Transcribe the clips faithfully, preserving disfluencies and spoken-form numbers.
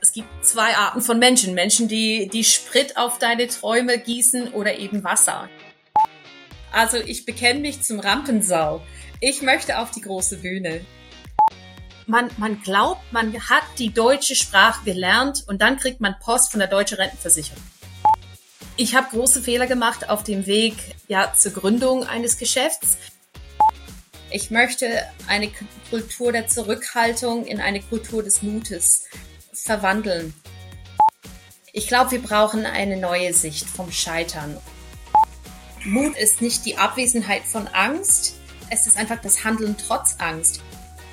es gibt zwei Arten von Menschen. Menschen, die, die Sprit auf deine Träume gießen oder eben Wasser. Also ich bekenne mich zum Rampensau. Ich möchte auf die große Bühne. Man, man glaubt, man hat die deutsche Sprache gelernt und dann kriegt man Post von der Deutschen Rentenversicherung. Ich habe große Fehler gemacht auf dem Weg ja, zur Gründung eines Geschäfts. Ich möchte eine Kultur der Zurückhaltung in eine Kultur des Mutes verwandeln. Ich glaube, wir brauchen eine neue Sicht vom Scheitern. Mut ist nicht die Abwesenheit von Angst, es ist einfach das Handeln trotz Angst.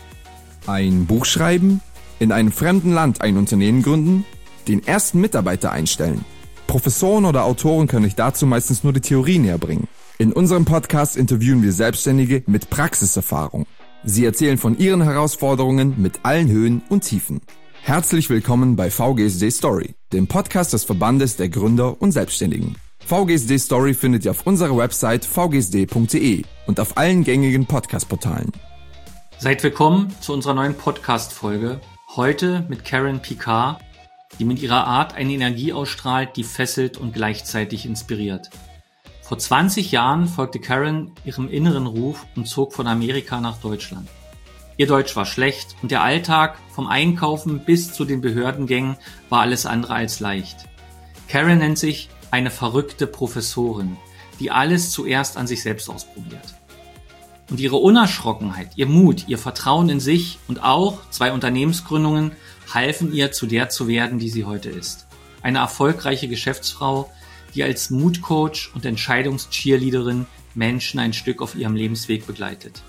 Ein Buch schreiben, in einem fremden Land ein Unternehmen gründen, den ersten Mitarbeiter einstellen. Professoren oder Autoren können euch dazu meistens nur die Theorie näher bringen. In unserem Podcast interviewen wir Selbstständige mit Praxiserfahrung. Sie erzählen von ihren Herausforderungen mit allen Höhen und Tiefen. Herzlich willkommen bei V G S D Story, dem Podcast des Verbandes der Gründer und Selbstständigen. V G S D Story findet ihr auf unserer Website v g s d punkt d e und auf allen gängigen Podcast-Portalen. Seid willkommen zu unserer neuen Podcast-Folge. Heute mit Karen Picard, die mit ihrer Art eine Energie ausstrahlt, die fesselt und gleichzeitig inspiriert. Vor zwanzig Jahren folgte Karen ihrem inneren Ruf und zog von Amerika nach Deutschland. Ihr Deutsch war schlecht und der Alltag vom Einkaufen bis zu den Behördengängen war alles andere als leicht. Karen nennt sich eine verrückte Professorin, die alles zuerst an sich selbst ausprobiert. Und ihre Unerschrockenheit, ihr Mut, ihr Vertrauen in sich und auch zwei Unternehmensgründungen halfen ihr, zu der zu werden, die sie heute ist. Eine erfolgreiche Geschäftsfrau, die als Mutcoach und Entscheidungs-Cheerleaderin Menschen ein Stück auf ihrem Lebensweg begleitet.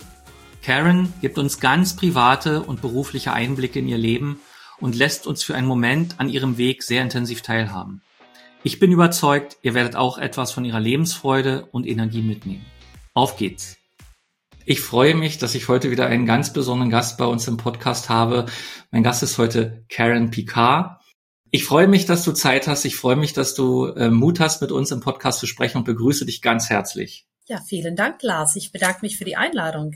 Karen gibt uns ganz private und berufliche Einblicke in ihr Leben und lässt uns für einen Moment an ihrem Weg sehr intensiv teilhaben. Ich bin überzeugt, ihr werdet auch etwas von ihrer Lebensfreude und Energie mitnehmen. Auf geht's! Ich freue mich, dass ich heute wieder einen ganz besonderen Gast bei uns im Podcast habe. Mein Gast ist heute Karen Picard. Ich freue mich, dass du Zeit hast. Ich freue mich, dass du äh, Mut hast, mit uns im Podcast zu sprechen und begrüße dich ganz herzlich. Ja, vielen Dank, Lars. Ich bedanke mich für die Einladung.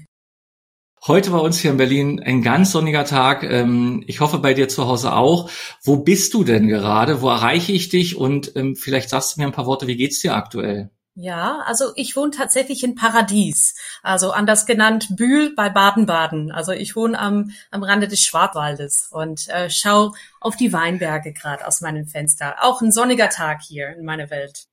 Heute bei uns hier in Berlin ein ganz sonniger Tag. Ich hoffe, bei dir zu Hause auch. Wo bist du denn gerade? Wo erreiche ich dich? Und vielleicht sagst du mir ein paar Worte, wie geht's dir aktuell? Ja, also ich wohne tatsächlich in Paradies, also anders genannt Bühl bei Baden-Baden. Also ich wohne am, am Rande des Schwarzwaldes und äh, schaue auf die Weinberge gerade aus meinem Fenster. Auch ein sonniger Tag hier in meiner Welt.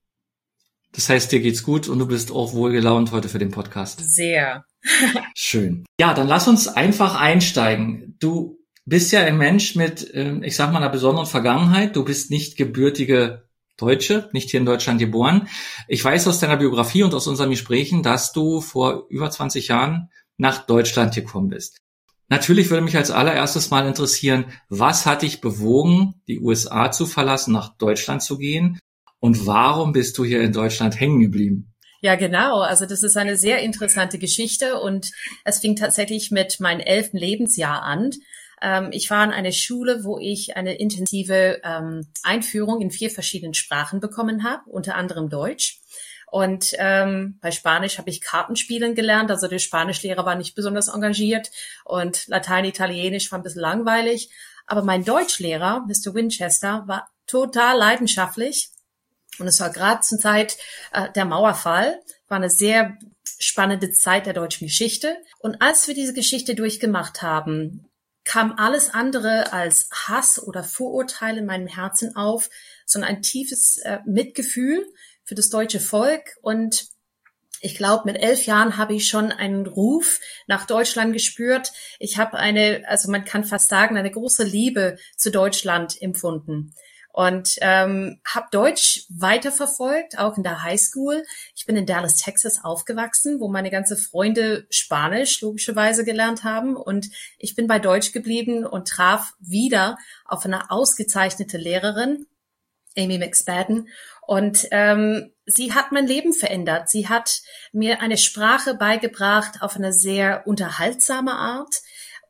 Das heißt, dir geht's gut und du bist auch wohlgelaunt heute für den Podcast. Sehr. Schön. Ja, dann lass uns einfach einsteigen. Du bist ja ein Mensch mit, ich sag mal, einer besonderen Vergangenheit. Du bist nicht gebürtige Deutsche, nicht hier in Deutschland geboren. Ich weiß aus deiner Biografie und aus unseren Gesprächen, dass du vor über zwanzig Jahren nach Deutschland gekommen bist. Natürlich würde mich als allererstes mal interessieren, was hat dich bewogen, die U S A zu verlassen, nach Deutschland zu gehen? Und warum bist du hier in Deutschland hängen geblieben? Ja, genau. Also das ist eine sehr interessante Geschichte und es fing tatsächlich mit meinem elften Lebensjahr an. Ähm, ich war an einer Schule, wo ich eine intensive ähm, Einführung in vier verschiedenen Sprachen bekommen habe, unter anderem Deutsch. Und ähm, bei Spanisch habe ich Kartenspielen gelernt. Also der Spanischlehrer war nicht besonders engagiert und Latein, Italienisch war ein bisschen langweilig. Aber mein Deutschlehrer, Mister Winchester, war total leidenschaftlich. Und es war gerade zur Zeit äh, der Mauerfall, war eine sehr spannende Zeit der deutschen Geschichte. Und als wir diese Geschichte durchgemacht haben, kam alles andere als Hass oder Vorurteile in meinem Herzen auf, sondern ein tiefes äh, Mitgefühl für das deutsche Volk. Und ich glaube, mit elf Jahren habe ich schon einen Ruf nach Deutschland gespürt. Ich habe eine, also man kann fast sagen, eine große Liebe zu Deutschland empfunden. Und ähm, habe Deutsch weiterverfolgt, auch in der Highschool. Ich bin in Dallas, Texas aufgewachsen, wo meine ganzen Freunde Spanisch logischerweise gelernt haben. Und ich bin bei Deutsch geblieben und traf wieder auf eine ausgezeichnete Lehrerin, Amy McSpadden. Und ähm, sie hat mein Leben verändert. Sie hat mir eine Sprache beigebracht auf eine sehr unterhaltsame Art.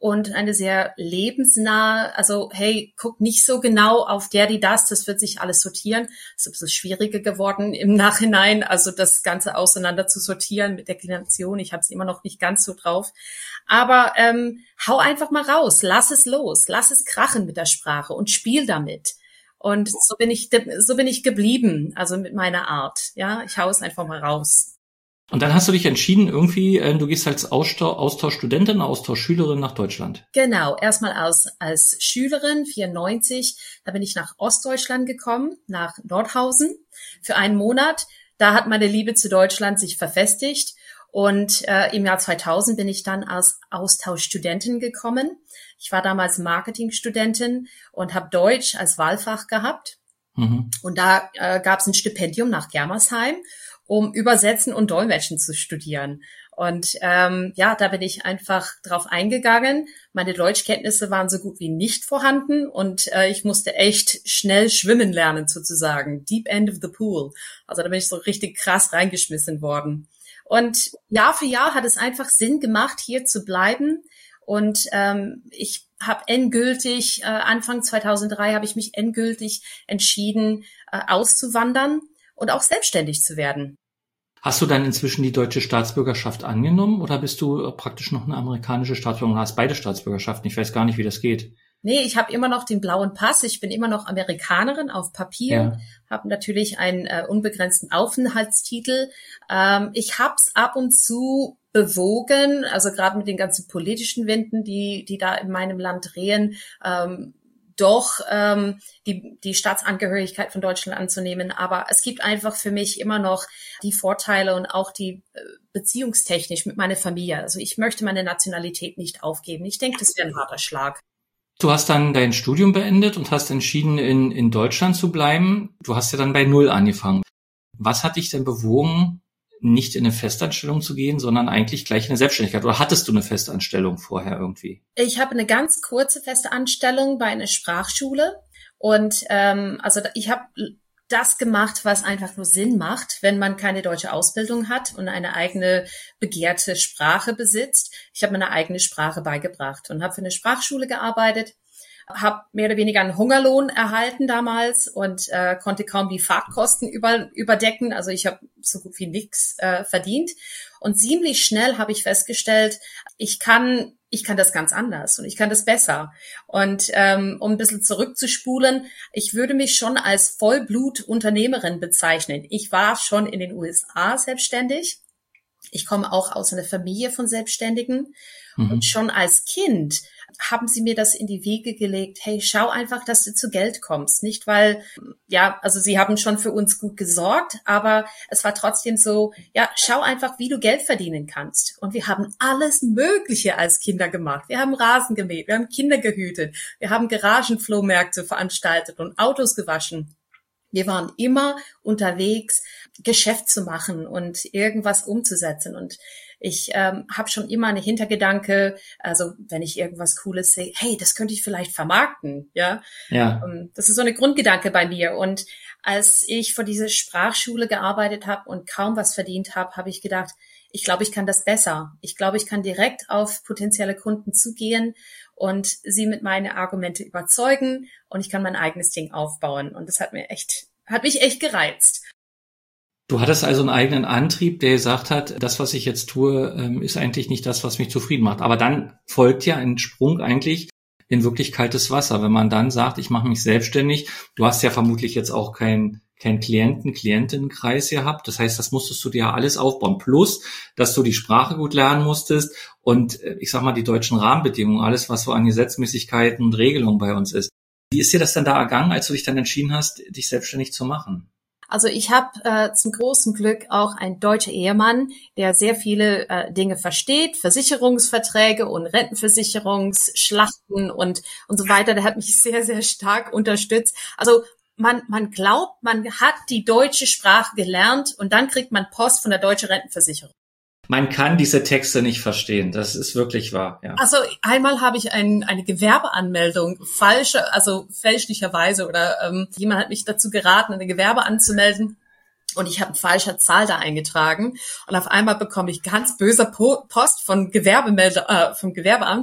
und eine sehr lebensnahe, also hey, guck nicht so genau auf der, die das, das wird sich alles sortieren. Es ist ein bisschen schwieriger geworden im Nachhinein, also das Ganze auseinander zu sortieren mit Deklination. Ich habe es immer noch nicht ganz so drauf. Aber ähm, hau einfach mal raus, lass es los, lass es krachen mit der Sprache und spiel damit. Und so bin ich, so bin ich geblieben, also mit meiner Art. Ja, ich hau es einfach mal raus. Und dann hast du dich entschieden, irgendwie, äh, du gehst als Austausch, Austauschstudentin, Austauschschülerin nach Deutschland. Genau, erstmal als, als Schülerin, vierundneunzig, da bin ich nach Ostdeutschland gekommen, nach Nordhausen für einen Monat. Da hat meine Liebe zu Deutschland sich verfestigt. Und äh, im Jahr zweitausend bin ich dann als Austauschstudentin gekommen. Ich war damals Marketingstudentin und habe Deutsch als Wahlfach gehabt. Mhm. Und da äh, gab es ein Stipendium nach Germersheim, um Übersetzen und Dolmetschen zu studieren. Und ähm, ja, da bin ich einfach drauf eingegangen. Meine Deutschkenntnisse waren so gut wie nicht vorhanden und äh, ich musste echt schnell schwimmen lernen sozusagen. Deep end of the pool. Also da bin ich so richtig krass reingeschmissen worden. Und Jahr für Jahr hat es einfach Sinn gemacht, hier zu bleiben. Und ähm, ich habe endgültig, äh, Anfang zweitausenddrei habe ich mich endgültig entschieden, äh, auszuwandern und auch selbstständig zu werden. Hast du dann inzwischen die deutsche Staatsbürgerschaft angenommen oder bist du praktisch noch eine amerikanische Staatsbürgerin und hast beide Staatsbürgerschaften? Ich weiß gar nicht, wie das geht. Nee, ich habe immer noch den blauen Pass. Ich bin immer noch Amerikanerin auf Papier, ja. Habe natürlich einen äh, unbegrenzten Aufenthaltstitel. Ähm, ich hab's ab und zu bewogen, also gerade mit den ganzen politischen Winden, die die da in meinem Land drehen, ähm, doch ähm, die, die Staatsangehörigkeit von Deutschland anzunehmen. Aber es gibt einfach für mich immer noch die Vorteile und auch die äh, beziehungstechnisch mit meiner Familie. Also ich möchte meine Nationalität nicht aufgeben. Ich denke, das wäre ein harter Schlag. Du hast dann dein Studium beendet und hast entschieden, in, in Deutschland zu bleiben. Du hast ja dann bei Null angefangen. Was hat dich denn bewogen, nicht in eine Festanstellung zu gehen, sondern eigentlich gleich in eine Selbstständigkeit? Oder hattest du eine Festanstellung vorher irgendwie? Ich habe eine ganz kurze feste Anstellung bei einer Sprachschule. Und ähm, also ich habe das gemacht, was einfach nur Sinn macht, wenn man keine deutsche Ausbildung hat und eine eigene begehrte Sprache besitzt. Ich habe mir eine eigene Sprache beigebracht und habe für eine Sprachschule gearbeitet, habe mehr oder weniger einen Hungerlohn erhalten damals und äh, konnte kaum die Fahrtkosten über, überdecken. Also ich habe so gut wie nichts äh, verdient. Und ziemlich schnell habe ich festgestellt, ich kann ich kann das ganz anders und ich kann das besser. Und ähm, um ein bisschen zurückzuspulen, ich würde mich schon als Vollblut-Unternehmerin bezeichnen. Ich war schon in den U S A selbstständig. Ich komme auch aus einer Familie von Selbstständigen. Mhm. Und schon als Kind haben sie mir das in die Wege gelegt, hey, schau einfach, dass du zu Geld kommst. Nicht, weil, ja, also sie haben schon für uns gut gesorgt, aber es war trotzdem so, ja, schau einfach, wie du Geld verdienen kannst. Und wir haben alles Mögliche als Kinder gemacht. Wir haben Rasen gemäht, wir haben Kinder gehütet, wir haben Garagenflohmärkte veranstaltet und Autos gewaschen. Wir waren immer unterwegs, Geschäft zu machen und irgendwas umzusetzen. Und ich ähm, habe schon immer einen Hintergedanke, also wenn ich irgendwas Cooles sehe, hey, das könnte ich vielleicht vermarkten, ja. Ja. Das ist so eine Grundgedanke bei mir. Und als ich vor dieser Sprachschule gearbeitet habe und kaum was verdient habe, habe ich gedacht, ich glaube, ich kann das besser. Ich glaube, ich kann direkt auf potenzielle Kunden zugehen und sie mit meinen Argumente überzeugen und ich kann mein eigenes Ding aufbauen. Und das hat mir echt, hat mich echt gereizt. Du hattest also einen eigenen Antrieb, der gesagt hat, das, was ich jetzt tue, ist eigentlich nicht das, was mich zufrieden macht. Aber dann folgt ja ein Sprung eigentlich in wirklich kaltes Wasser. Wenn man dann sagt, ich mache mich selbstständig, du hast ja vermutlich jetzt auch kein kein Klienten, Klientinnenkreis gehabt. Das heißt, das musstest du dir ja alles aufbauen. Plus, dass du die Sprache gut lernen musstest und ich sag mal, die deutschen Rahmenbedingungen, alles, was so an Gesetzmäßigkeiten und Regelungen bei uns ist. Wie ist dir das denn da ergangen, als du dich dann entschieden hast, dich selbstständig zu machen? Also ich habe äh, zum großen Glück auch einen deutschen Ehemann, der sehr viele äh, Dinge versteht, Versicherungsverträge und Rentenversicherungsschlachten und und so weiter. Der hat mich sehr, sehr stark unterstützt. Also man man glaubt, man hat die deutsche Sprache gelernt und dann kriegt man Post von der deutschen Rentenversicherung. Man kann diese Texte nicht verstehen. Das ist wirklich wahr. Ja. Also einmal habe ich ein, eine Gewerbeanmeldung falsche, also fälschlicherweise oder ähm, jemand hat mich dazu geraten, eine Gewerbe anzumelden und ich habe eine falsche Zahl da eingetragen und auf einmal bekomme ich ganz böse Post von Gewerbemelder, äh, vom Gewerbeamt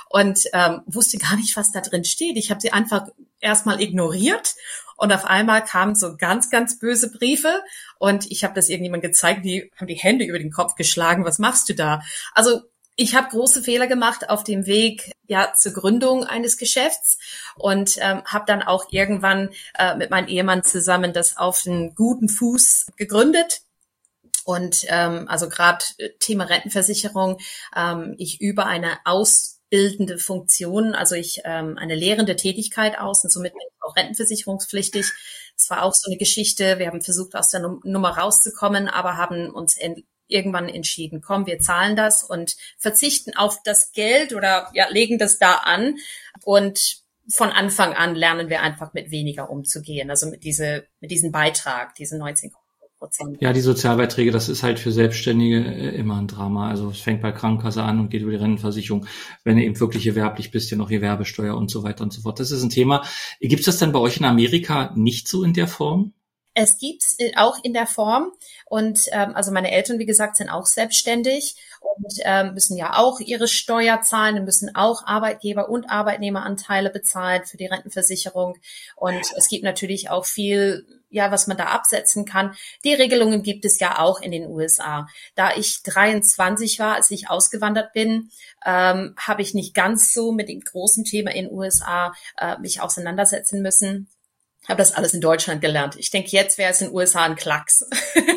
und ähm, wusste gar nicht, was da drin steht. Ich habe sie einfach erstmal ignoriert und auf einmal kamen so ganz, ganz böse Briefe und ich habe das irgendjemandem gezeigt, die haben die Hände über den Kopf geschlagen. Was machst du da? Also ich habe große Fehler gemacht auf dem Weg ja zur Gründung eines Geschäfts und ähm, habe dann auch irgendwann äh, mit meinem Ehemann zusammen das auf einen guten Fuß gegründet. Und ähm, also gerade Thema Rentenversicherung, ähm, ich übe eine ausbildende Funktion, also ich ähm, eine lehrende Tätigkeit aus und somit bin ich auch rentenversicherungspflichtig. Es war auch so eine Geschichte, wir haben versucht, aus der Num- Nummer rauszukommen, aber haben uns en- irgendwann entschieden, komm, wir zahlen das und verzichten auf das Geld oder ja, legen das da an und von Anfang an lernen wir einfach mit weniger umzugehen, also mit diese mit diesem Beitrag, diesen neunzehn Prozent. Ja, die Sozialbeiträge, das ist halt für Selbstständige immer ein Drama. Also es fängt bei Krankenkasse an und geht über die Rentenversicherung. Wenn du eben wirklich gewerblich bist, ja noch Gewerbesteuer und so weiter und so fort. Das ist ein Thema. Gibt es das denn bei euch in Amerika nicht so in der Form? Es gibt's auch in der Form und ähm, also meine Eltern, wie gesagt, sind auch selbstständig und ähm, müssen ja auch ihre Steuer zahlen, müssen auch Arbeitgeber- und Arbeitnehmeranteile bezahlen für die Rentenversicherung und es gibt natürlich auch viel, ja, was man da absetzen kann. Die Regelungen gibt es ja auch in den U S A. Da ich dreiundzwanzig war, als ich ausgewandert bin, ähm, habe ich nicht ganz so mit dem großen Thema in den U S A äh, mich auseinandersetzen müssen. Habe das alles in Deutschland gelernt. Ich denke, jetzt wäre es in den U S A ein Klacks.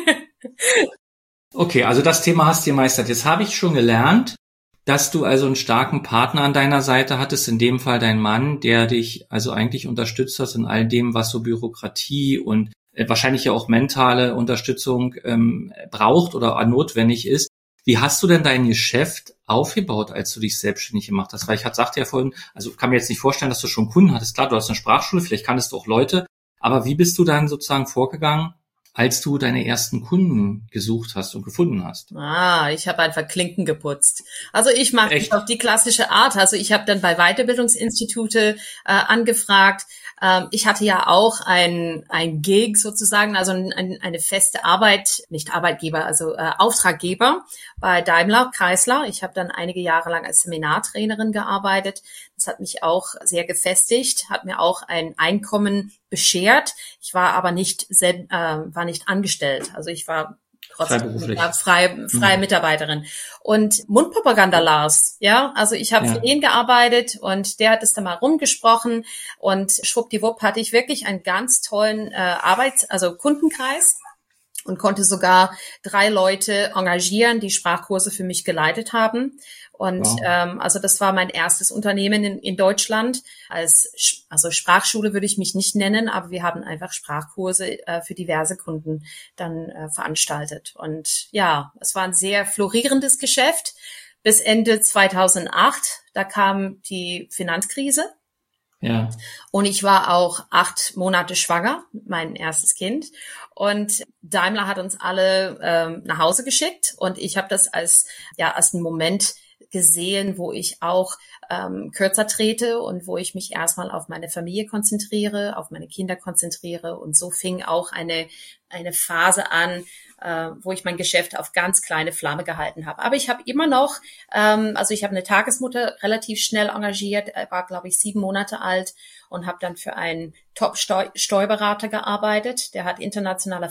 Okay, also das Thema hast du gemeistert. Jetzt habe ich schon gelernt, dass du also einen starken Partner an deiner Seite hattest, in dem Fall dein Mann, der dich also eigentlich unterstützt hat in all dem, was so Bürokratie und äh, wahrscheinlich ja auch mentale Unterstützung ähm, braucht oder notwendig ist. Wie hast du denn dein Geschäft aufgebaut, als du dich selbstständig gemacht hast? Weil ich sagte ja vorhin, also kann mir jetzt nicht vorstellen, dass du schon Kunden hattest. Klar, du hast eine Sprachschule, vielleicht kanntest du auch Leute. Aber wie bist du dann sozusagen vorgegangen, als du deine ersten Kunden gesucht hast und gefunden hast? Ah, ich habe einfach Klinken geputzt. Also ich mache es auf die klassische Art. Also ich habe dann bei Weiterbildungsinstitute äh, angefragt. Ähm, ich hatte ja auch ein ein Gig sozusagen, also ein, ein, eine feste Arbeit, nicht Arbeitgeber, also äh, Auftraggeber bei Daimler Chrysler. Ich habe dann einige Jahre lang als Seminartrainerin gearbeitet. Das hat mich auch sehr gefestigt, hat mir auch ein Einkommen beschert. Ich war aber nicht selb, äh, war nicht angestellt. Also ich war trotzdem war freie, freie mhm. Mitarbeiterin. Und Mundpropaganda Lars, ja, also ich habe ja. für ihn gearbeitet und der hat es dann mal rumgesprochen und schwuppdiwupp hatte ich wirklich einen ganz tollen äh, Arbeits-, also Kundenkreis und konnte sogar drei Leute engagieren, die Sprachkurse für mich geleitet haben. Und wow. ähm, also das war mein erstes Unternehmen in, in Deutschland. Als also Sprachschule würde ich mich nicht nennen, aber wir haben einfach Sprachkurse äh, für diverse Kunden dann äh, veranstaltet. Und ja, es war ein sehr florierendes Geschäft bis Ende zweitausendacht. Da kam die Finanzkrise. Ja. Und ich war auch acht Monate schwanger, mein erstes Kind. Und Daimler hat uns alle ähm, nach Hause geschickt. Und ich habe das als ja als einen Moment gesehen, wo ich auch ähm, kürzer trete und wo ich mich erstmal auf meine Familie konzentriere, auf meine Kinder konzentriere. Und so fing auch eine eine Phase an, äh, wo ich mein Geschäft auf ganz kleine Flamme gehalten habe. Aber ich habe immer noch, ähm, also ich habe eine Tagesmutter relativ schnell engagiert, war, glaube ich, sieben Monate alt und habe dann für einen Top-Steuerberater gearbeitet. Der hat internationale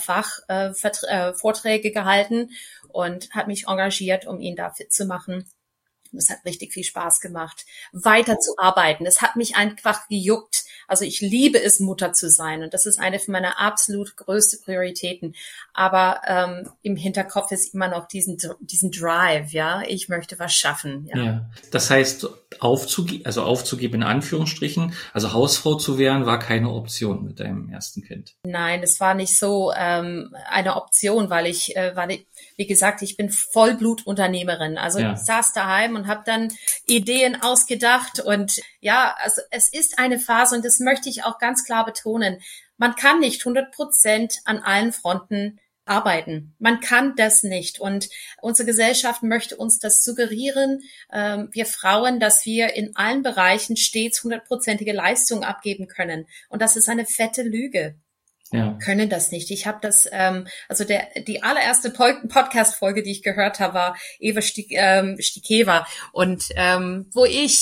Fachvorträge äh, gehalten und hat mich engagiert, um ihn da fit zu machen. Es hat richtig viel Spaß gemacht, weiterzuarbeiten. Es hat mich einfach gejuckt. Also ich liebe es, Mutter zu sein. Und das ist eine von meiner absolut größten Prioritäten. Aber ähm, im Hinterkopf ist immer noch diesen diesen Drive, ja. Ich möchte was schaffen. Ja. Ja. Das heißt, aufzugeben, also aufzugeben in Anführungsstrichen, also Hausfrau zu werden, war keine Option mit deinem ersten Kind. Nein, es war nicht so ähm, eine Option, weil ich, äh, weil ich, wie gesagt, ich bin Vollblutunternehmerin. Also ja. Ich saß daheim und habe dann Ideen ausgedacht. Und ja, also es ist eine Phase und das möchte ich auch ganz klar betonen. Man kann nicht hundert Prozent an allen Fronten arbeiten. Man kann das nicht. Und unsere Gesellschaft möchte uns das suggerieren, ähm, wir Frauen, dass wir in allen Bereichen stets hundertprozentige Leistung abgeben können. Und das ist eine fette Lüge. Ja. Können das nicht. Ich habe das, ähm, also der die allererste Podcast-Folge, die ich gehört habe, war Eva Stik, ähm, Stikeva und ähm, wo ich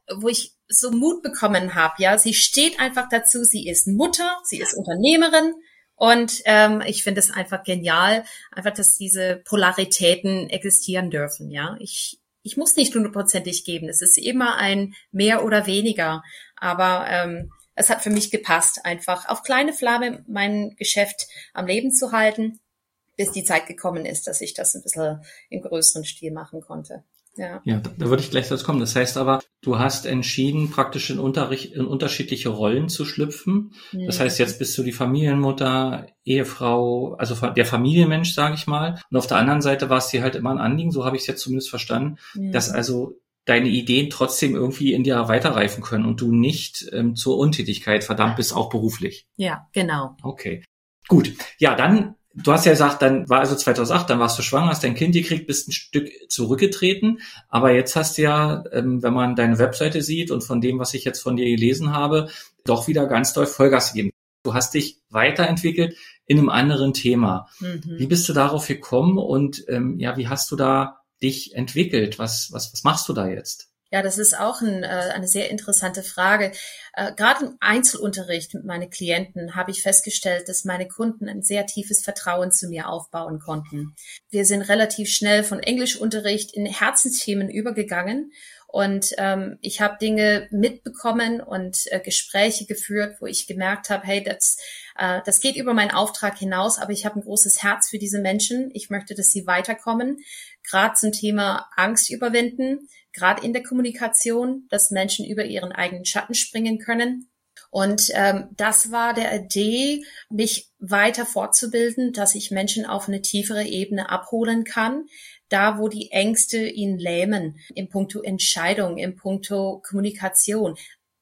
wo ich so Mut bekommen habe. Ja, sie steht einfach dazu. Sie ist Mutter, sie ist Unternehmerin. Und ähm, ich finde es einfach genial, einfach, dass diese Polaritäten existieren dürfen. Ja, ich ich muss nicht hundertprozentig geben. Es ist immer ein mehr oder weniger. Aber ähm, es hat für mich gepasst, einfach auf kleine Flamme mein Geschäft am Leben zu halten, bis die Zeit gekommen ist, dass ich das ein bisschen im größeren Stil machen konnte. Ja, ja, da würde ich gleich dazu kommen. Das heißt aber, du hast entschieden, praktisch in, Unterricht, in unterschiedliche Rollen zu schlüpfen. Mhm. Das heißt, jetzt bist du die Familienmutter, Ehefrau, also der Familienmensch, sage ich mal. Und auf der anderen Seite war es dir halt immer ein Anliegen, so habe ich es jetzt zumindest verstanden, mhm. dass also deine Ideen trotzdem irgendwie in dir weiterreifen können und du nicht ähm, zur Untätigkeit verdammt bist, auch beruflich. Ja, genau. Okay, gut. Ja, dann... Du hast ja gesagt, dann war also zweitausendacht, dann warst du schwanger, hast dein Kind gekriegt, bist ein Stück zurückgetreten. Aber jetzt hast du ja, ähm, wenn man deine Webseite sieht und von dem, was ich jetzt von dir gelesen habe, doch wieder ganz doll Vollgas gegeben. Du hast dich weiterentwickelt in einem anderen Thema. Mhm. Wie bist du darauf gekommen und ähm, ja, wie hast du da dich entwickelt? Was, was, was machst du da jetzt? Ja, das ist auch ein, äh, eine sehr interessante Frage. Äh, gerade im Einzelunterricht mit meinen Klienten habe ich festgestellt, dass meine Kunden ein sehr tiefes Vertrauen zu mir aufbauen konnten. Wir sind relativ schnell von Englischunterricht in Herzensthemen übergegangen. Und ähm, ich habe Dinge mitbekommen und äh, Gespräche geführt, wo ich gemerkt habe, hey, das, äh, das geht über meinen Auftrag hinaus, aber ich habe ein großes Herz für diese Menschen. Ich möchte, dass sie weiterkommen, gerade zum Thema Angst überwinden, gerade in der Kommunikation, dass Menschen über ihren eigenen Schatten springen können. Und ähm, das war der Idee, mich weiter fortzubilden, dass ich Menschen auf eine tiefere Ebene abholen kann, da wo die Ängste ihn lähmen, in puncto Entscheidung, in puncto Kommunikation,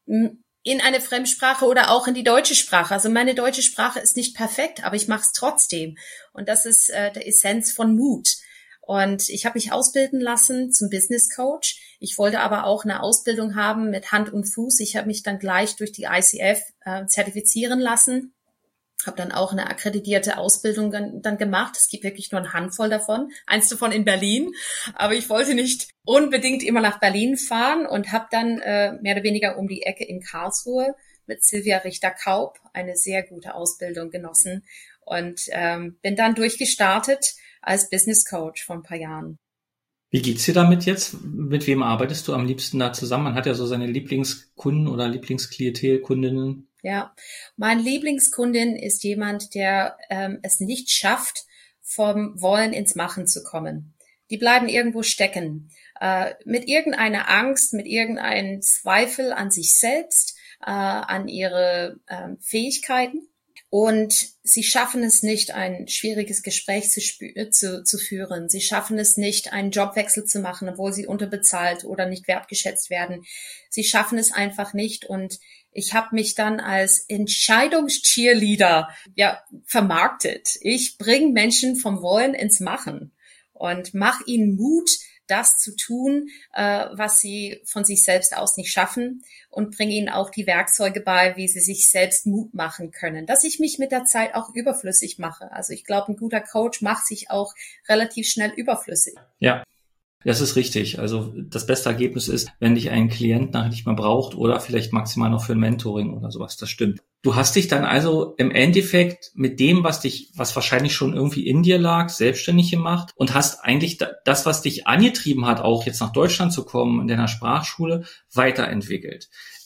in eine Fremdsprache oder auch in die deutsche Sprache. Also meine deutsche Sprache ist nicht perfekt, aber ich mache es trotzdem. Und das ist äh, der Essenz von Mut. Und ich habe mich ausbilden lassen zum Business Coach. Ich wollte aber auch eine Ausbildung haben mit Hand und Fuß. Ich habe mich dann gleich durch die I C F äh, zertifizieren lassen. Habe dann auch eine akkreditierte Ausbildung dann, dann gemacht. Es gibt wirklich nur eine Handvoll davon. Eins davon in Berlin. Aber ich wollte nicht unbedingt immer nach Berlin fahren und habe dann äh, mehr oder weniger um die Ecke in Karlsruhe mit Silvia Richter-Kaup eine sehr gute Ausbildung genossen und ähm, bin dann durchgestartet als Business Coach vor ein paar Jahren. Wie geht's dir damit jetzt? Mit wem arbeitest du am liebsten da zusammen? Man hat ja so seine Lieblingskunden oder Lieblingsklientel, Kundinnen. Ja, mein Lieblingskundin ist jemand, der ähm, es nicht schafft, vom Wollen ins Machen zu kommen. Die bleiben irgendwo stecken, äh, mit irgendeiner Angst, mit irgendeinem Zweifel an sich selbst, äh, an ihre äh, Fähigkeiten. Und sie schaffen es nicht, ein schwieriges Gespräch zu, spü- zu, zu führen. Sie schaffen es nicht, einen Jobwechsel zu machen, obwohl sie unterbezahlt oder nicht wertgeschätzt werden. Sie schaffen es einfach nicht. Und ich habe mich dann als Entscheidungs-Cheerleader ja, vermarktet. Ich bringe Menschen vom Wollen ins Machen und mache ihnen Mut, das zu tun, äh, was sie von sich selbst aus nicht schaffen, und bringe ihnen auch die Werkzeuge bei, wie sie sich selbst Mut machen können, dass ich mich mit der Zeit auch überflüssig mache. Also ich glaube, ein guter Coach macht sich auch relativ schnell überflüssig. Ja. Das ist richtig. Also das beste Ergebnis ist, wenn dich ein Klient nachher nicht mehr braucht oder vielleicht maximal noch für ein Mentoring oder sowas. Das stimmt. Du hast dich dann also im Endeffekt mit dem, was dich, was wahrscheinlich schon irgendwie in dir lag, selbstständig gemacht und hast eigentlich das, was dich angetrieben hat, auch jetzt nach Deutschland zu kommen, in deiner Sprachschule, weiterentwickelt.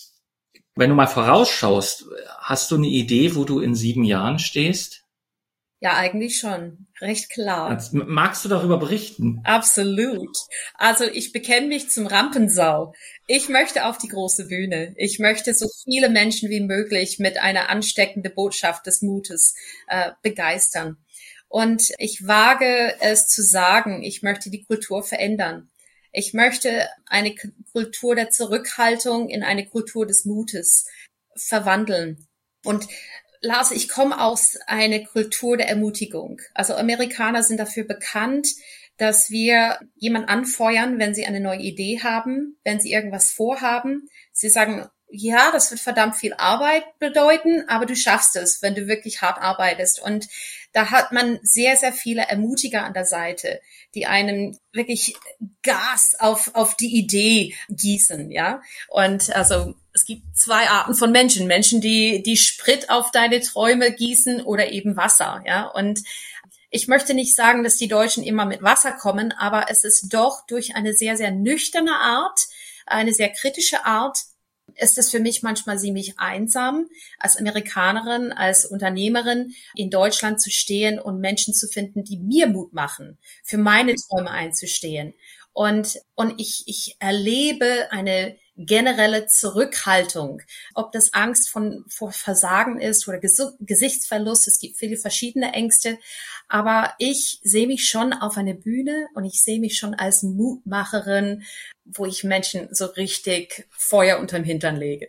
Wenn du mal vorausschaust, hast du eine Idee, wo du in sieben Jahren stehst? Ja, eigentlich schon. Recht klar. Also, magst du darüber berichten? Absolut. Also ich bekenne mich zum Rampensau. Ich möchte auf die große Bühne. Ich möchte so viele Menschen wie möglich mit einer ansteckenden Botschaft des Mutes äh, begeistern. Und ich wage es zu sagen, ich möchte die Kultur verändern. Ich möchte eine Kultur der Zurückhaltung in eine Kultur des Mutes verwandeln. Und Lars, ich komme aus einer Kultur der Ermutigung. Also Amerikaner sind dafür bekannt, dass wir jemanden anfeuern, wenn sie eine neue Idee haben, wenn sie irgendwas vorhaben. Sie sagen, ja, das wird verdammt viel Arbeit bedeuten, aber du schaffst es, wenn du wirklich hart arbeitest. Und da hat man sehr, sehr viele Ermutiger an der Seite, die einen wirklich Gas auf, auf die Idee gießen, ja. Und also, es gibt zwei Arten von Menschen. Menschen, die, die Sprit auf deine Träume gießen oder eben Wasser, ja. Und ich möchte nicht sagen, dass die Deutschen immer mit Wasser kommen, aber es ist doch durch eine sehr, sehr nüchterne Art, eine sehr kritische Art, ist es für mich manchmal ziemlich einsam, als Amerikanerin, als Unternehmerin in Deutschland zu stehen und Menschen zu finden, die mir Mut machen, für meine Träume einzustehen. Und, und ich, ich erlebe eine generelle Zurückhaltung, ob das Angst von, vor Versagen ist oder Ges- Gesichtsverlust. Es gibt viele verschiedene Ängste. Aber ich sehe mich schon auf einer Bühne und ich sehe mich schon als Mutmacherin, wo ich Menschen so richtig Feuer unterm Hintern lege.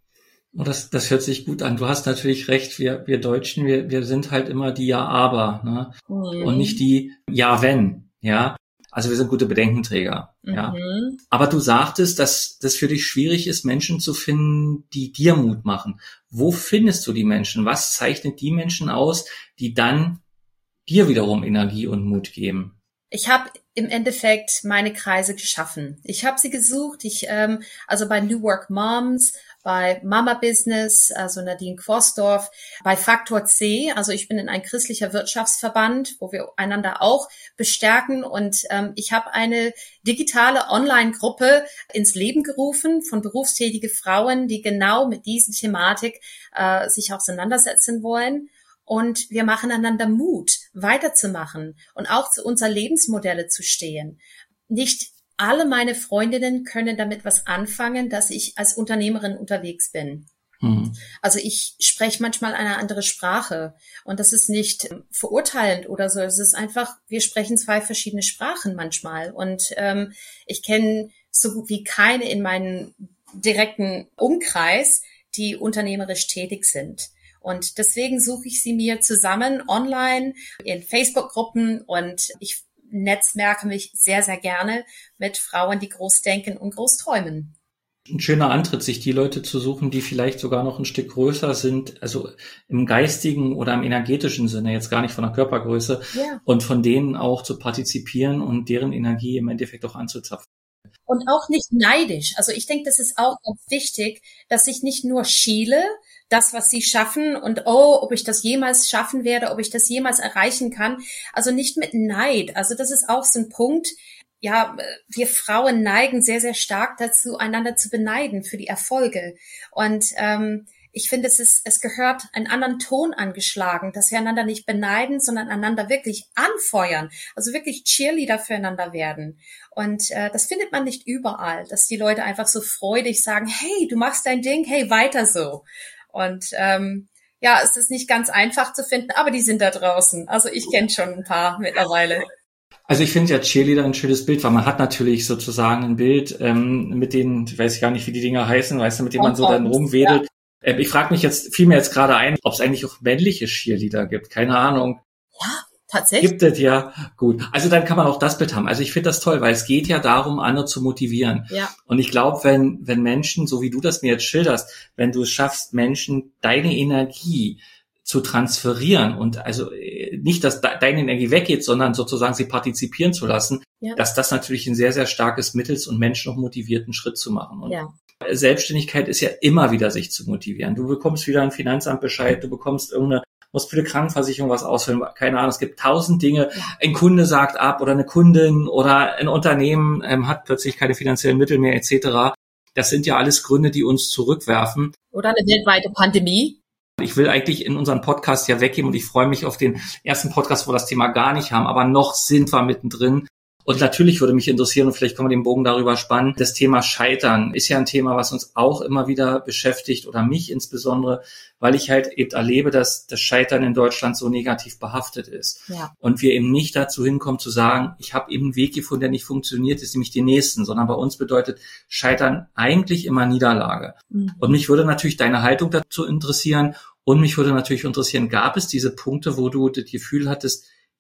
Oh, das, das hört sich gut an. Du hast natürlich recht. Wir, wir Deutschen, wir, wir sind halt immer die Ja-Aber, ne? Mhm. Und nicht die Ja-Wenn, ja. Also wir sind gute Bedenkenträger, mhm. ja. Aber du sagtest, dass das für dich schwierig ist, Menschen zu finden, die dir Mut machen. Wo findest du die Menschen? Was zeichnet die Menschen aus, die dann dir wiederum Energie und Mut geben? Ich habe im Endeffekt meine Kreise geschaffen. Ich habe sie gesucht. Ich ähm, also bei New Work Moms, bei Mama Business, also Nadine Quosdorf, bei Faktor C, also ich bin in ein christlicher Wirtschaftsverband, wo wir einander auch bestärken und ähm, ich habe eine digitale Online-Gruppe ins Leben gerufen von berufstätige Frauen, die genau mit dieser Thematik äh, sich auseinandersetzen wollen. Und wir machen einander Mut, weiterzumachen und auch zu unseren Lebensmodelle zu stehen. Nicht alle meine Freundinnen können damit was anfangen, dass ich als Unternehmerin unterwegs bin. Mhm. Also ich spreche manchmal eine andere Sprache und das ist nicht verurteilend oder so. Es ist einfach, wir sprechen zwei verschiedene Sprachen manchmal und ähm, ich kenne so gut wie keine in meinem direkten Umkreis, die unternehmerisch tätig sind. Und deswegen suche ich sie mir zusammen online in Facebook-Gruppen und ich netzwerke mich sehr, sehr gerne mit Frauen, die groß denken und groß träumen. Ein schöner Antritt, sich die Leute zu suchen, die vielleicht sogar noch ein Stück größer sind, also im geistigen oder im energetischen Sinne, jetzt gar nicht von der Körpergröße, ja. Und von denen auch zu partizipieren und deren Energie im Endeffekt auch anzuzapfen. Und auch nicht neidisch. Also ich denke, das ist auch ganz wichtig, dass ich nicht nur schiele, das, was sie schaffen und oh, ob ich das jemals schaffen werde, ob ich das jemals erreichen kann. Also nicht mit Neid. Also das ist auch so ein Punkt. Ja, wir Frauen neigen sehr, sehr stark dazu, einander zu beneiden für die Erfolge. Und ähm, ich finde, es ist, es gehört einen anderen Ton angeschlagen, dass wir einander nicht beneiden, sondern einander wirklich anfeuern. Also wirklich Cheerleader füreinander werden. Und äh, das findet man nicht überall, dass die Leute einfach so freudig sagen, hey, du machst dein Ding, hey, weiter so. Und ähm, ja, es ist nicht ganz einfach zu finden, aber die sind da draußen. Also ich kenne schon ein paar mittlerweile. Also ich finde ja Cheerleader ein schönes Bild, weil man hat natürlich sozusagen ein Bild ähm, mit denen, ich weiß gar nicht, wie die Dinger heißen, weißt du, mit denen man so dann rumwedelt. Ja. Ähm, ich frage mich jetzt, fiel mir jetzt gerade ein, ob es eigentlich auch männliche Cheerleader gibt. Keine Ahnung. Ja, tatsächlich. Gibt es ja. Gut. Also dann kann man auch das Bild haben. Also ich finde das toll, weil es geht ja darum, andere zu motivieren. Ja. Und ich glaube, wenn wenn Menschen, so wie du das mir jetzt schilderst, wenn du es schaffst, Menschen deine Energie zu transferieren und also nicht, dass deine Energie weggeht, sondern sozusagen sie partizipieren zu lassen, ja. Dass das natürlich ein sehr, sehr starkes Mittel ist, um Menschen noch motivierten Schritt zu machen. Und ja. Selbstständigkeit ist ja immer wieder, sich zu motivieren. Du bekommst wieder ein Finanzamtbescheid, du bekommst irgendeine, musst für die Krankenversicherung was ausfüllen, keine Ahnung, es gibt tausend Dinge. Ja. Ein Kunde sagt ab oder eine Kundin oder ein Unternehmen ähm, hat plötzlich keine finanziellen Mittel mehr et cetera. Das sind ja alles Gründe, die uns zurückwerfen. Oder eine weltweite Pandemie. Ich will eigentlich in unseren Podcast ja weggeben und ich freue mich auf den ersten Podcast, wo wir das Thema gar nicht haben, aber noch sind wir mittendrin. Und natürlich würde mich interessieren, und vielleicht können wir den Bogen darüber spannen, das Thema Scheitern ist ja ein Thema, was uns auch immer wieder beschäftigt oder mich insbesondere, weil ich halt eben erlebe, dass das Scheitern in Deutschland so negativ behaftet ist. Ja. Und wir eben nicht dazu hinkommen zu sagen, ich habe eben einen Weg gefunden, der nicht funktioniert, ist nämlich den nächsten, sondern bei uns bedeutet Scheitern eigentlich immer Niederlage. Mhm. Und mich würde natürlich deine Haltung dazu interessieren und mich würde natürlich interessieren, gab es diese Punkte, wo du das Gefühl hattest,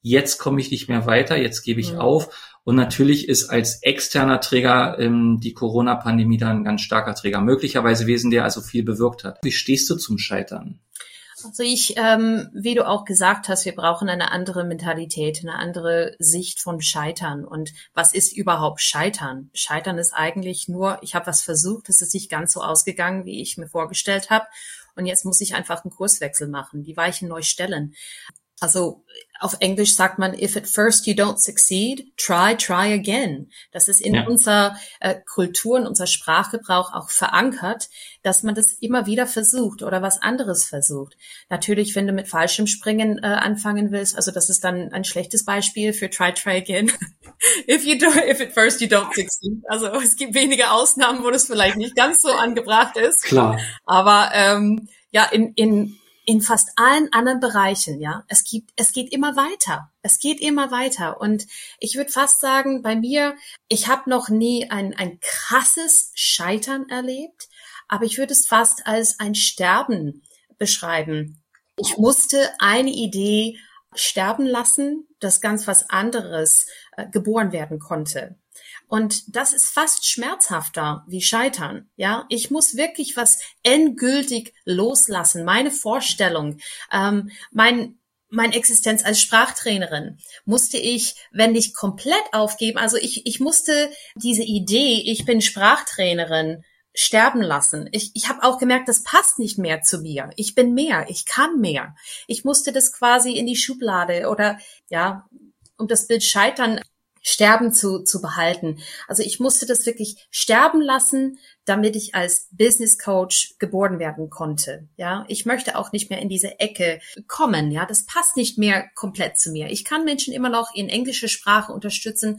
jetzt komme ich nicht mehr weiter, jetzt gebe ich Mhm. auf. Und natürlich ist als externer Träger ähm, die Corona-Pandemie dann ein ganz starker Träger, möglicherweise gewesen, der also viel bewirkt hat. Wie stehst du zum Scheitern? Also ich, ähm, wie du auch gesagt hast, wir brauchen eine andere Mentalität, eine andere Sicht von Scheitern. Und was ist überhaupt Scheitern? Scheitern ist eigentlich nur, ich habe was versucht, es ist nicht ganz so ausgegangen, wie ich mir vorgestellt habe. Und jetzt muss ich einfach einen Kurswechsel machen, die Weichen neu stellen. Also auf Englisch sagt man, if at first you don't succeed, try, try again. Das ist in Ja. unserer äh, Kultur, in unserer Sprachgebrauch auch verankert, dass man das immer wieder versucht oder was anderes versucht. Natürlich, wenn du mit Fallschirmspringen äh, anfangen willst, also das ist dann ein schlechtes Beispiel für try, try again. if you do, if at first you don't succeed. Also es gibt wenige Ausnahmen, wo das vielleicht nicht ganz so angebracht ist. Klar. Aber ähm, ja, in in in fast allen anderen Bereichen, ja, es gibt, es geht immer weiter. Es geht immer weiter. Und ich würde fast sagen, bei mir, ich habe noch nie ein, ein krasses Scheitern erlebt, aber ich würde es fast als ein Sterben beschreiben. Ich musste eine Idee sterben lassen, dass ganz was anderes äh, geboren werden konnte. Und das ist fast schmerzhafter wie Scheitern, ja. Ich muss wirklich was endgültig loslassen. Meine Vorstellung, ähm, mein, meine Existenz als Sprachtrainerin musste ich, wenn nicht komplett aufgeben, also ich, ich musste diese Idee, ich bin Sprachtrainerin, sterben lassen. Ich, ich habe auch gemerkt, das passt nicht mehr zu mir. Ich bin mehr, ich kann mehr. Ich musste das quasi in die Schublade oder, ja, um das Bild Scheitern Sterben zu, zu behalten. Also ich musste das wirklich sterben lassen, damit ich als Business Coach geboren werden konnte. Ja, ich möchte auch nicht mehr in diese Ecke kommen. Ja, das passt nicht mehr komplett zu mir. Ich kann Menschen immer noch in englische Sprache unterstützen,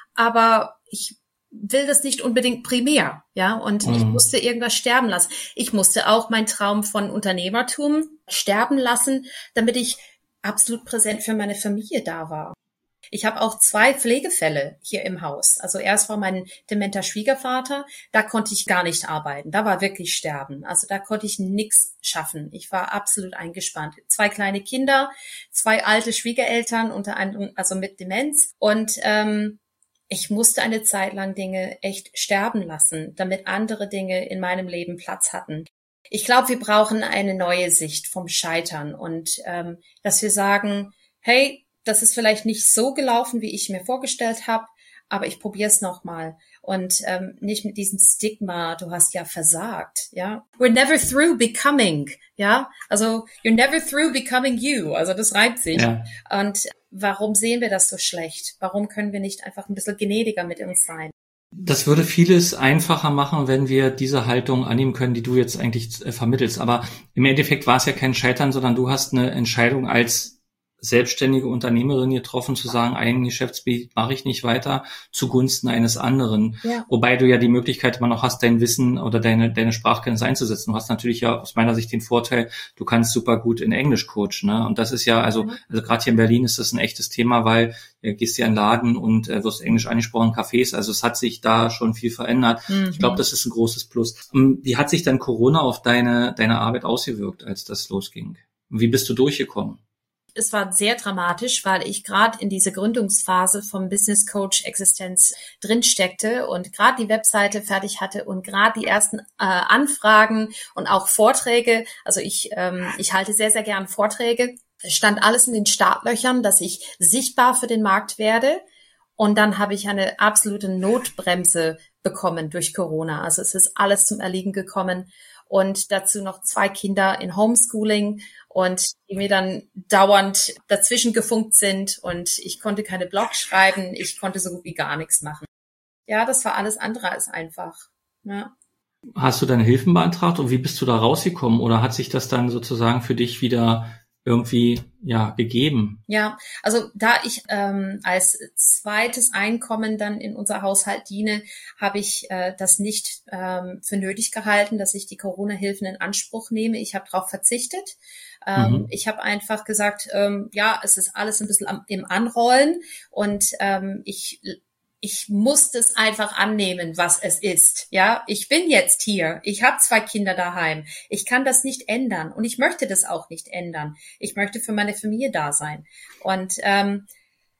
aber ich will das nicht unbedingt primär. Ja, und mhm. ich musste irgendwas sterben lassen. Ich musste auch meinen Traum von Unternehmertum sterben lassen, damit ich absolut präsent für meine Familie da war. Ich habe auch zwei Pflegefälle hier im Haus. Also erst war mein dementer Schwiegervater, da konnte ich gar nicht arbeiten. Da war wirklich Sterben. Also da konnte ich nichts schaffen. Ich war absolut eingespannt. Zwei kleine Kinder, zwei alte Schwiegereltern, unter anderem also mit Demenz. Und ähm, ich musste eine Zeit lang Dinge echt sterben lassen, damit andere Dinge in meinem Leben Platz hatten. Ich glaube, wir brauchen eine neue Sicht vom Scheitern und ähm, dass wir sagen, hey, das ist vielleicht nicht so gelaufen, wie ich mir vorgestellt habe, aber ich probiere es nochmal. Und ähm, nicht mit diesem Stigma, du hast ja versagt, ja. We're never through becoming, ja. Also, you're never through becoming you. Also, das reimt sich. Ja. Und warum sehen wir das so schlecht? Warum können wir nicht einfach ein bisschen gnädiger mit uns sein? Das würde vieles einfacher machen, wenn wir diese Haltung annehmen können, die du jetzt eigentlich äh, vermittelst. Aber im Endeffekt war es ja kein Scheitern, sondern du hast eine Entscheidung als selbstständige Unternehmerin getroffen, zu sagen, ein Geschäftsgebiet mache ich nicht weiter zugunsten eines anderen. Ja. Wobei du ja die Möglichkeit immer noch hast, dein Wissen oder deine deine Sprachkenntnisse einzusetzen. Du hast natürlich ja aus meiner Sicht den Vorteil, du kannst super gut in Englisch coachen. Ne? Und das ist ja, also, also gerade hier in Berlin ist das ein echtes Thema, weil du gehst ja in den Laden und äh, wirst Englisch angesprochen, Cafés. Also es hat sich da schon viel verändert. Mhm. Ich glaube, das ist ein großes Plus. Wie hat sich dann Corona auf deine deine Arbeit ausgewirkt, als das losging? Wie bist du durchgekommen? Es war sehr dramatisch, weil ich gerade in dieser Gründungsphase vom Business Coach Existenz drin steckte und gerade die Webseite fertig hatte und gerade die ersten äh, Anfragen und auch Vorträge. Also ich ähm, ich halte sehr, sehr gern Vorträge. Es stand alles in den Startlöchern, dass ich sichtbar für den Markt werde. Und dann habe ich eine absolute Notbremse bekommen durch Corona. Also es ist alles zum Erliegen gekommen. Und dazu noch zwei Kinder in Homeschooling und die mir dann dauernd dazwischen gefunkt sind und ich konnte keine Blogs schreiben, ich konnte so gut wie gar nichts machen. Ja, das war alles andere als einfach. Ja. Hast du dann Hilfen beantragt und wie bist du da rausgekommen oder hat sich das dann sozusagen für dich wieder irgendwie ja gegeben? Ja, also da ich ähm, als zweites Einkommen dann in unser Haushalt diene, habe ich äh, das nicht ähm, für nötig gehalten, dass ich die Corona-Hilfen in Anspruch nehme. Ich habe darauf verzichtet. Ähm, mhm. Ich habe einfach gesagt, ähm, ja, es ist alles ein bisschen am, im Anrollen und ähm, ich ich muss das einfach annehmen, was es ist. Ja, ich bin jetzt hier. Ich habe zwei Kinder daheim. Ich kann das nicht ändern und ich möchte das auch nicht ändern. Ich möchte für meine Familie da sein. Und ähm,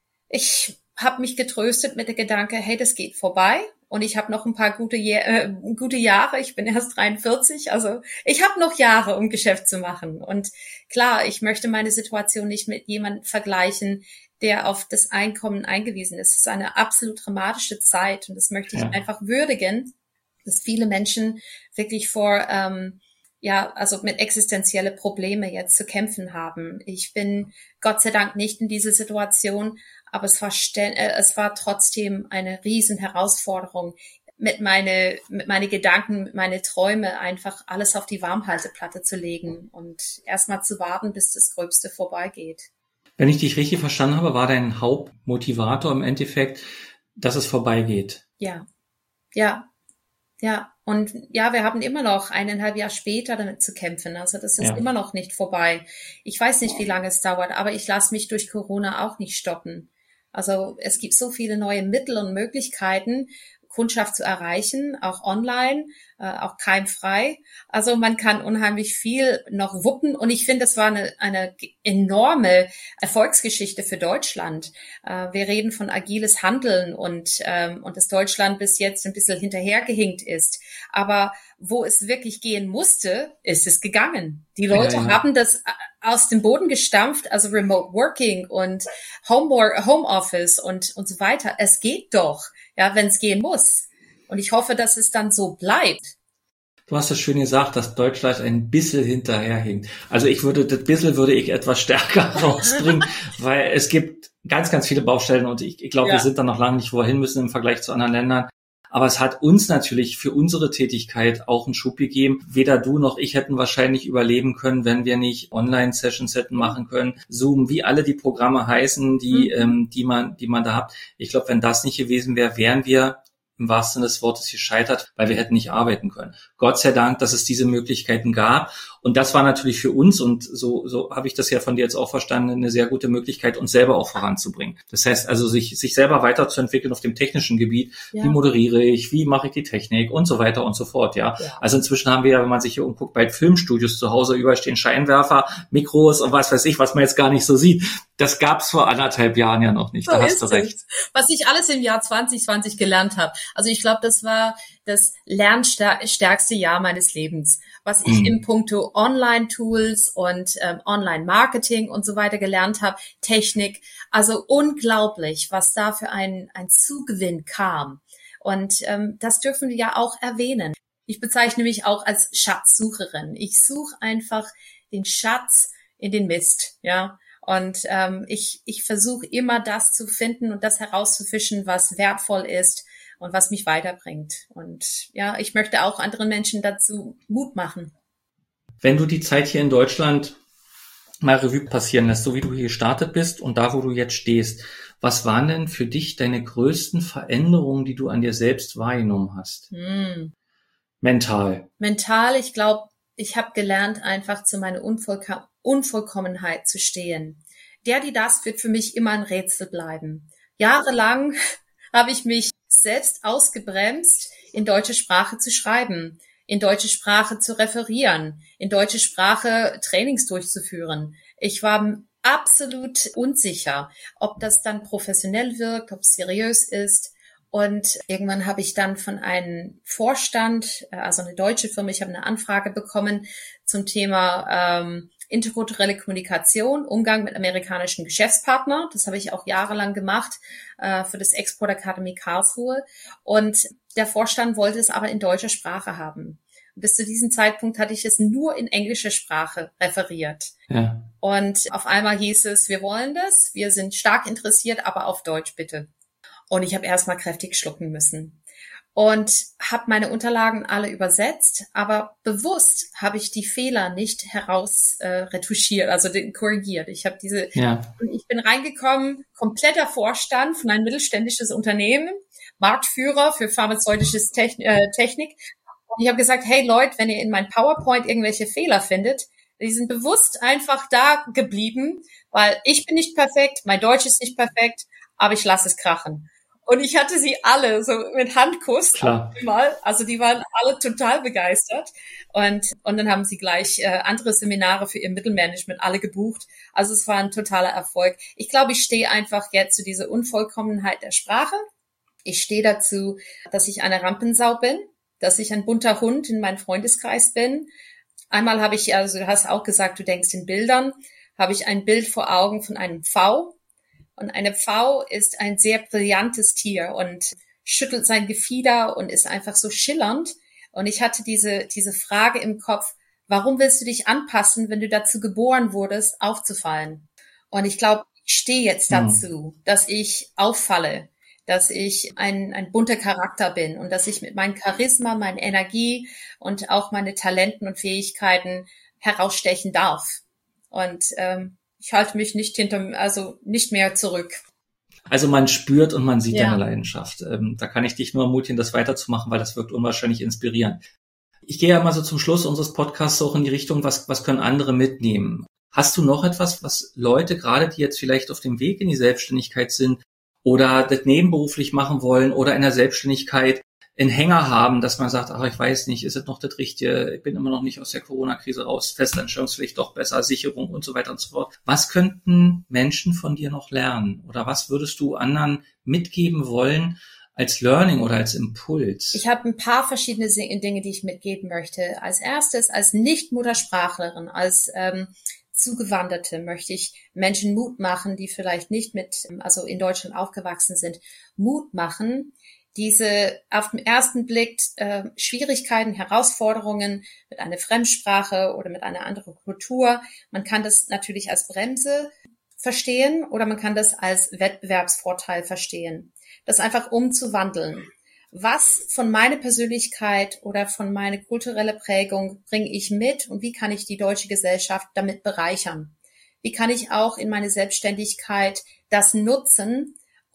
ich habe mich getröstet mit der Gedanke, hey, das geht vorbei. Und ich habe noch ein paar gute, äh, gute Jahre. Ich bin erst dreiundvierzig, also ich habe noch Jahre, um Geschäft zu machen. Und klar, ich möchte meine Situation nicht mit jemandem vergleichen, der auf das Einkommen eingewiesen ist. Es ist eine absolut dramatische Zeit und das möchte ich ja. einfach würdigen, dass viele Menschen wirklich vor, ähm, ja, also mit existenzielle Probleme jetzt zu kämpfen haben. Ich bin Gott sei Dank nicht in dieser Situation, aber es war, stell, äh, es war trotzdem eine riesen Herausforderung, mit meine, mit meine Gedanken, mit meine Träume einfach alles auf die Warmhalteplatte zu legen und erstmal zu warten, bis das Gröbste vorbeigeht. Wenn ich dich richtig verstanden habe, war dein Hauptmotivator im Endeffekt, dass es vorbeigeht. Ja, ja, ja. Und ja, wir haben immer noch eineinhalb Jahre später damit zu kämpfen. Also das ist ja. immer noch nicht vorbei. Ich weiß nicht, wie lange es dauert, aber ich lasse mich durch Corona auch nicht stoppen. Also es gibt so viele neue Mittel und Möglichkeiten, Kundschaft zu erreichen, auch online, äh, auch keimfrei. Also man kann unheimlich viel noch wuppen und ich finde, das war eine, eine enorme Erfolgsgeschichte für Deutschland. Äh, wir reden von agiles Handeln und, ähm, und dass Deutschland bis jetzt ein bisschen hinterhergehinkt ist. Aber wo es wirklich gehen musste, ist es gegangen. Die Leute ja, ja. haben das aus dem Boden gestampft, also Remote Working und Home, Homeoffice und, und so weiter. Es geht doch. Ja, wenn es gehen muss. Und ich hoffe, dass es dann so bleibt. Du hast es schön gesagt, dass Deutschland ein bisschen hinterherhinkt. Also ich würde, das bisschen würde ich etwas stärker rausbringen, weil es gibt ganz, ganz viele Baustellen und ich, ich glaube, ja. wir sind da noch lange nicht, wo wir hin müssen im Vergleich zu anderen Ländern. Aber es hat uns natürlich für unsere Tätigkeit auch einen Schub gegeben. Weder du noch ich hätten wahrscheinlich überleben können, wenn wir nicht Online-Sessions hätten machen können. Zoom, wie alle die Programme heißen, die, mhm. ähm, die man, die man da hat. Ich glaube, wenn das nicht gewesen wäre, wären wir im wahrsten Sinne des Wortes gescheitert, weil wir hätten nicht arbeiten können. Gott sei Dank, dass es diese Möglichkeiten gab. Und das war natürlich für uns, und so, so habe ich das ja von dir jetzt auch verstanden, eine sehr gute Möglichkeit, uns selber auch voranzubringen. Das heißt also, sich, sich selber weiterzuentwickeln auf dem technischen Gebiet. Ja. Wie moderiere ich? Wie mache ich die Technik? Und so weiter und so fort, ja. ja. Also inzwischen haben wir ja, wenn man sich hier umguckt, bei Filmstudios zu Hause, überall stehen Scheinwerfer, Mikros und was weiß ich, was man jetzt gar nicht so sieht. Das gab's vor anderthalb Jahren ja noch nicht. So da hast du recht. Es. Was ich alles im Jahr zwanzig zwanzig gelernt habe. Also ich glaube, das war das lernstärkste Jahr meines Lebens, was ich mhm. im Punkto Online-Tools und ähm, Online-Marketing und so weiter gelernt habe, Technik. Also unglaublich, was da für ein, ein Zugewinn kam. Und ähm, das dürfen wir ja auch erwähnen. Ich bezeichne mich auch als Schatzsucherin. Ich suche einfach den Schatz in den Mist, ja. Und ähm, ich, ich versuche immer das zu finden und das herauszufischen, was wertvoll ist und was mich weiterbringt. Und ja, ich möchte auch anderen Menschen dazu Mut machen. Wenn du die Zeit hier in Deutschland mal Revue passieren lässt, so wie du hier gestartet bist und da, wo du jetzt stehst, was waren denn für dich deine größten Veränderungen, die du an dir selbst wahrgenommen hast? Hm. Mental. Mental, ich glaube, ich habe gelernt, einfach zu meiner Unvollkom- Unvollkommenheit zu stehen. Der, die das, wird für mich immer ein Rätsel bleiben. Jahrelang habe ich mich selbst ausgebremst, in deutsche Sprache zu schreiben, in deutsche Sprache zu referieren, in deutsche Sprache Trainings durchzuführen. Ich war absolut unsicher, ob das dann professionell wirkt, ob es seriös ist. Und irgendwann habe ich dann von einem Vorstand, also eine deutsche Firma, ich habe eine Anfrage bekommen zum Thema ähm, interkulturelle Kommunikation, Umgang mit amerikanischen Geschäftspartnern. Das habe ich auch jahrelang gemacht äh, für das Export Academy Karlsruhe. Und der Vorstand wollte es aber in deutscher Sprache haben. Und bis zu diesem Zeitpunkt hatte ich es nur in englischer Sprache referiert. Ja. Und auf einmal hieß es, wir wollen das, wir sind stark interessiert, aber auf Deutsch bitte. Und ich habe erstmal kräftig schlucken müssen und habe meine Unterlagen alle übersetzt, aber bewusst habe ich die Fehler nicht heraus äh, retuschiert, also den, korrigiert. Ich habe diese, ja. und ich bin reingekommen, kompletter Vorstand von einem mittelständisches Unternehmen, Marktführer für pharmazeutisches Techn- äh, Technik. Und ich habe gesagt, hey Leute, wenn ihr in mein PowerPoint irgendwelche Fehler findet, die sind bewusst einfach da geblieben, weil ich bin nicht perfekt, mein Deutsch ist nicht perfekt, aber ich lasse es krachen. Und ich hatte sie alle so mit Handkuss. Klar. Mal. Also die waren alle total begeistert. Und, und dann haben sie gleich äh, andere Seminare für ihr Mittelmanagement alle gebucht. Also es war ein totaler Erfolg. Ich glaube, ich stehe einfach jetzt zu dieser Unvollkommenheit der Sprache. Ich stehe dazu, dass ich eine Rampensau bin, dass ich ein bunter Hund in meinem Freundeskreis bin. Einmal habe ich, also du hast auch gesagt, du denkst in Bildern, habe ich ein Bild vor Augen von einem Pfau. Und eine Pfau ist ein sehr brillantes Tier und schüttelt sein Gefieder und ist einfach so schillernd. Und ich hatte diese, diese Frage im Kopf, warum willst du dich anpassen, wenn du dazu geboren wurdest, aufzufallen? Und ich glaube, ich stehe jetzt dazu, mhm. dass ich auffalle, dass ich ein, ein bunter Charakter bin und dass ich mit meinem Charisma, meiner Energie und auch meine Talenten und Fähigkeiten herausstechen darf. Und ähm, ich halte mich nicht hinter, also nicht mehr zurück. Also man spürt und man sieht ja. deine Leidenschaft. Ähm, da kann ich dich nur ermutigen, das weiterzumachen, weil das wirkt unwahrscheinlich inspirierend. Ich gehe ja mal so zum Schluss unseres Podcasts auch in die Richtung, was, was können andere mitnehmen? Hast du noch etwas, was Leute, gerade die jetzt vielleicht auf dem Weg in die Selbstständigkeit sind oder das nebenberuflich machen wollen oder in der Selbstständigkeit einen Hänger haben, dass man sagt, ach, ich weiß nicht, ist es noch das Richtige, ich bin immer noch nicht aus der Corona-Krise raus, Festanstellungspflicht doch besser, Sicherung und so weiter und so fort. Was könnten Menschen von dir noch lernen? Oder was würdest du anderen mitgeben wollen als Learning oder als Impuls? Ich habe ein paar verschiedene Dinge, die ich mitgeben möchte. Als erstes, als Nicht-Muttersprachlerin, als ähm, Zugewanderte möchte ich Menschen Mut machen, die vielleicht nicht mit, also in Deutschland aufgewachsen sind, Mut machen, diese auf den ersten Blick äh, Schwierigkeiten, Herausforderungen mit einer Fremdsprache oder mit einer anderen Kultur. Man kann das natürlich als Bremse verstehen oder man kann das als Wettbewerbsvorteil verstehen. Das einfach umzuwandeln. Was von meiner Persönlichkeit oder von meiner kulturellen Prägung bringe ich mit und wie kann ich die deutsche Gesellschaft damit bereichern? Wie kann ich auch in meine Selbstständigkeit das nutzen,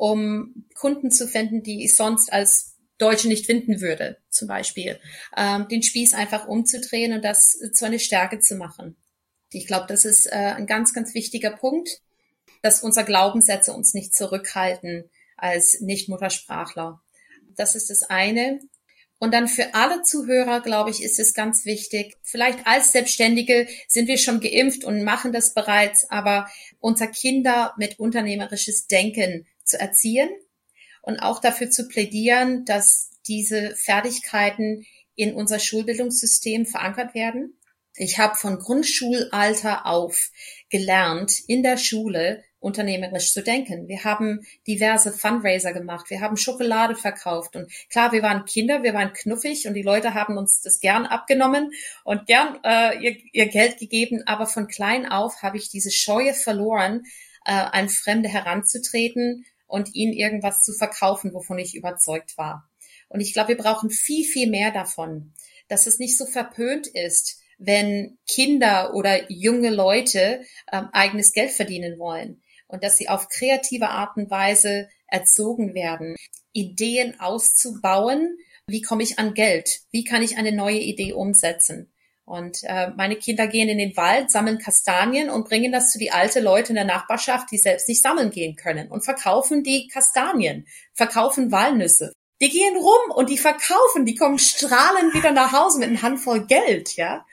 um Kunden zu finden, die ich sonst als Deutsche nicht finden würde, zum Beispiel. Ähm, den Spieß einfach umzudrehen und das zu einer Stärke zu machen. Ich glaube, das ist äh, ein ganz, ganz wichtiger Punkt, dass unsere Glaubenssätze uns nicht zurückhalten als Nicht-Muttersprachler. Das ist das eine. Und dann für alle Zuhörer, glaube ich, ist es ganz wichtig, vielleicht als Selbstständige sind wir schon geimpft und machen das bereits, aber unsere Kinder mit unternehmerisches Denken zu erziehen und auch dafür zu plädieren, dass diese Fertigkeiten in unser Schulbildungssystem verankert werden. Ich habe von Grundschulalter auf gelernt, in der Schule unternehmerisch zu denken. Wir haben diverse Fundraiser gemacht, wir haben Schokolade verkauft und klar, wir waren Kinder, wir waren knuffig und die Leute haben uns das gern abgenommen und gern äh, ihr, ihr Geld gegeben, aber von klein auf habe ich diese Scheue verloren, äh, an Fremde heranzutreten und ihnen irgendwas zu verkaufen, wovon ich überzeugt war. Und ich glaube, wir brauchen viel, viel mehr davon, dass es nicht so verpönt ist, wenn Kinder oder junge Leute ähm, eigenes Geld verdienen wollen und dass sie auf kreative Art und Weise erzogen werden, Ideen auszubauen. Wie komme ich an Geld? Wie kann ich eine neue Idee umsetzen? Und äh, meine Kinder gehen in den Wald, sammeln Kastanien und bringen das zu die alte Leute in der Nachbarschaft, die selbst nicht sammeln gehen können und verkaufen die Kastanien, verkaufen Walnüsse. Die gehen rum und die verkaufen, die kommen strahlend wieder nach Hause mit einer Handvoll Geld, ja.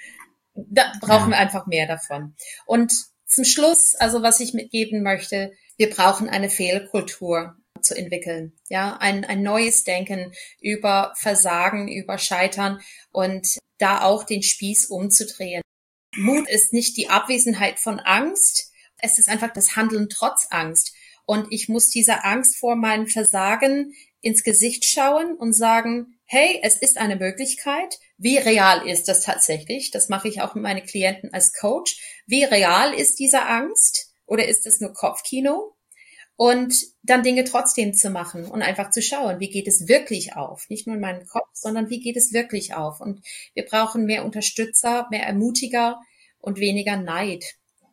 Da brauchen ja. wir einfach mehr davon. Und zum Schluss, also was ich mitgeben möchte, wir brauchen eine Fehlerkultur zu entwickeln, ja, ein, ein neues Denken über Versagen, über Scheitern und da auch den Spieß umzudrehen. Mut ist nicht die Abwesenheit von Angst, es ist einfach das Handeln trotz Angst. Und ich muss dieser Angst vor meinem Versagen ins Gesicht schauen und sagen, hey, es ist eine Möglichkeit. Wie real ist das tatsächlich? Das mache ich auch mit meinen Klienten als Coach. Wie real ist diese Angst? Oder ist es nur Kopfkino? Und dann Dinge trotzdem zu machen und einfach zu schauen, wie geht es wirklich auf? Nicht nur in meinem Kopf, sondern wie geht es wirklich auf? Und wir brauchen mehr Unterstützer, mehr Ermutiger und weniger Neid.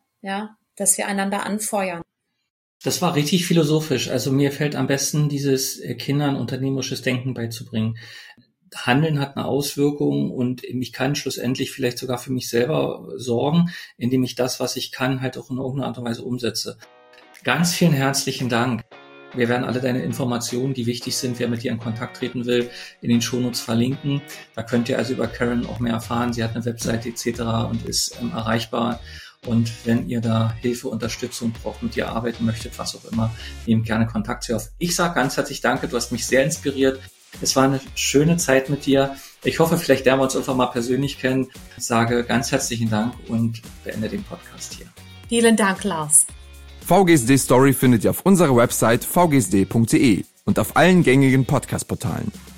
Ja, dass wir einander anfeuern. Das war richtig philosophisch. Also mir fällt am besten dieses Kindern unternehmerisches Denken beizubringen. Handeln hat eine Auswirkung und ich kann schlussendlich vielleicht sogar für mich selber sorgen, indem ich das, was ich kann, halt auch in irgendeiner Art und Weise umsetze. Ganz vielen herzlichen Dank. Wir werden alle deine Informationen, die wichtig sind, wer mit dir in Kontakt treten will, in den Shownotes verlinken. Da könnt ihr also über Karen auch mehr erfahren. Sie hat eine Webseite et cetera und ist ähm, erreichbar. Und wenn ihr da Hilfe, Unterstützung braucht, mit ihr arbeiten möchtet, was auch immer, nehmt gerne Kontakt zu ihr auf. Ich sage ganz herzlich danke, du hast mich sehr inspiriert. Es war eine schöne Zeit mit dir. Ich hoffe, vielleicht lernen wir uns einfach mal persönlich kennen. Ich sage ganz herzlichen Dank und beende den Podcast hier. Vielen Dank, Lars. V G S D Story findet ihr auf unserer Website v g s d punkt d e und auf allen gängigen Podcast-Portalen.